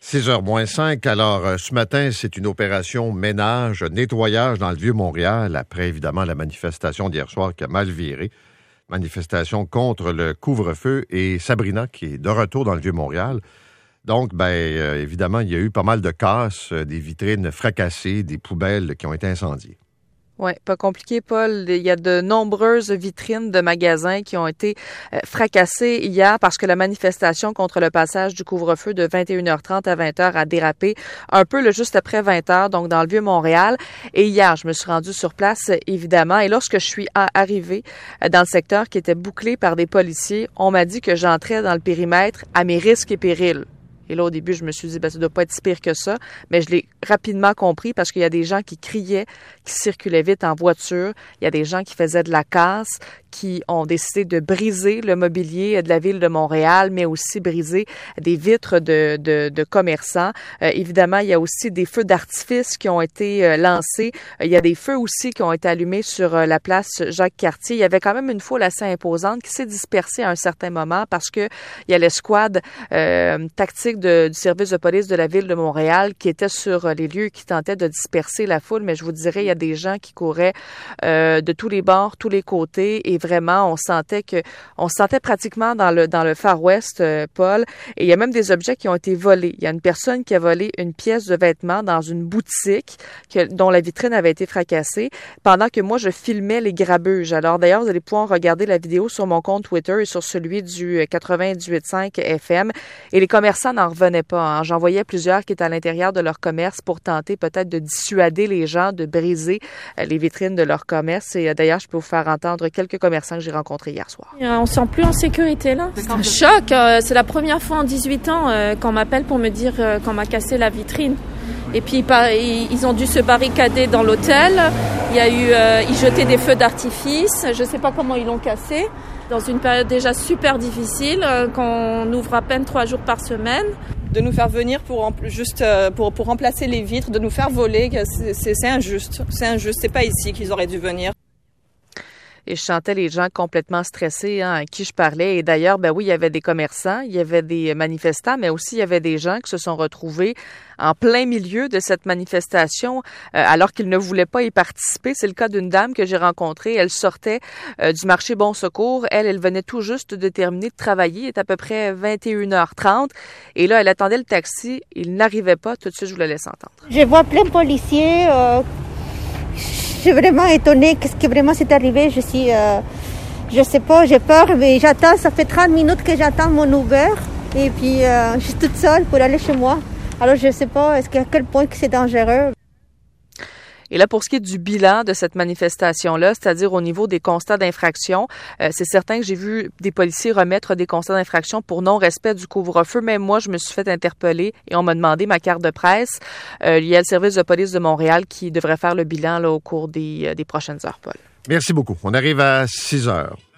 6h moins 5. Alors, ce matin, c'est une opération ménage, nettoyage dans le Vieux-Montréal, après, évidemment, la manifestation d'hier soir qui a mal viré. Manifestation contre le couvre-feu. Et Sabrina, qui est de retour dans le Vieux-Montréal. Donc, évidemment, il y a eu pas mal de casses, des vitrines fracassées, des poubelles qui ont été incendiées. Oui, pas compliqué, Paul. Il y a de nombreuses vitrines de magasins qui ont été fracassées hier parce que la manifestation contre le passage du couvre-feu de 21h30 à 20h a dérapé un peu juste après 20h, donc dans le Vieux-Montréal. Et hier, je me suis rendue sur place, évidemment. Et lorsque je suis arrivée dans le secteur qui était bouclé par des policiers, on m'a dit que j'entrais dans le périmètre à mes risques et périls. Et là, au début, je me suis dit, ça ne doit pas être si pire que ça. Mais je l'ai rapidement compris parce qu'il y a des gens qui criaient, qui circulaient vite en voiture. Il y a des gens qui faisaient de la casse, qui ont décidé de briser le mobilier de la ville de Montréal, mais aussi briser des vitres de commerçants. Évidemment, il y a aussi des feux d'artifice qui ont été lancés. Il y a des feux aussi qui ont été allumés sur la place Jacques-Cartier. Il y avait quand même une foule assez imposante qui s'est dispersée à un certain moment parce que il y a l'escouade tactique du service de police de la ville de Montréal qui était sur les lieux, qui tentait de disperser la foule. Mais je vous dirais, il y a des gens qui couraient de tous les bords, tous les côtés, et vraiment, on se sentait pratiquement dans le Far West, Paul. Et il y a même des objets qui ont été volés. Il y a une personne qui a volé une pièce de vêtement dans une boutique dont la vitrine avait été fracassée pendant que moi, je filmais les grabuges. Alors d'ailleurs, vous allez pouvoir regarder la vidéo sur mon compte Twitter et sur celui du 98.5 FM. Et les commerçants n'en revenaient pas. Hein. J'en voyais plusieurs qui étaient à l'intérieur de leur commerce pour tenter peut-être de dissuader les gens de briser les vitrines de leur commerce. Et d'ailleurs, je peux vous faire entendre quelques commerçants que j'ai rencontrés hier soir. On ne se sent plus en sécurité là. C'est un choc. C'est la première fois en 18 ans qu'on m'appelle pour me dire qu'on m'a cassé la vitrine. Et puis ils ont dû se barricader dans l'hôtel. Il y a eu, ils jetaient des feux d'artifice. Je ne sais pas comment ils l'ont cassé. Dans une période déjà super difficile, qu'on ouvre à peine 3 jours par semaine. De nous faire venir pour remplacer les vitres, de nous faire voler, c'est injuste. C'est injuste. C'est pas ici qu'ils auraient dû venir. Et je sentais les gens complètement stressés à qui je parlais. Et d'ailleurs, oui, il y avait des commerçants, il y avait des manifestants, mais aussi il y avait des gens qui se sont retrouvés en plein milieu de cette manifestation alors qu'ils ne voulaient pas y participer. C'est le cas d'une dame que j'ai rencontrée. Elle sortait du marché Bon Secours. Elle venait tout juste de terminer de travailler. Il est à peu près 21h30. Et là, elle attendait le taxi. Il n'arrivait pas. Tout de suite, je vous le laisse entendre. Je vois plein de policiers. Je suis vraiment étonnée. Qu'est-ce qui vraiment s'est arrivé? Je sais pas, j'ai peur, mais j'attends. Ça fait 30 minutes que j'attends mon Uber. Et puis, je suis toute seule pour aller chez moi. Alors, je sais pas, à quel point que c'est dangereux. Et là, pour ce qui est du bilan de cette manifestation-là, c'est-à-dire au niveau des constats d'infraction, c'est certain que j'ai vu des policiers remettre des constats d'infraction pour non-respect du couvre-feu. Même moi, je me suis fait interpeller et on m'a demandé ma carte de presse. Il y a le service de police de Montréal qui devrait faire le bilan là, au cours des prochaines heures, Paul. Merci beaucoup. On arrive à 6 heures.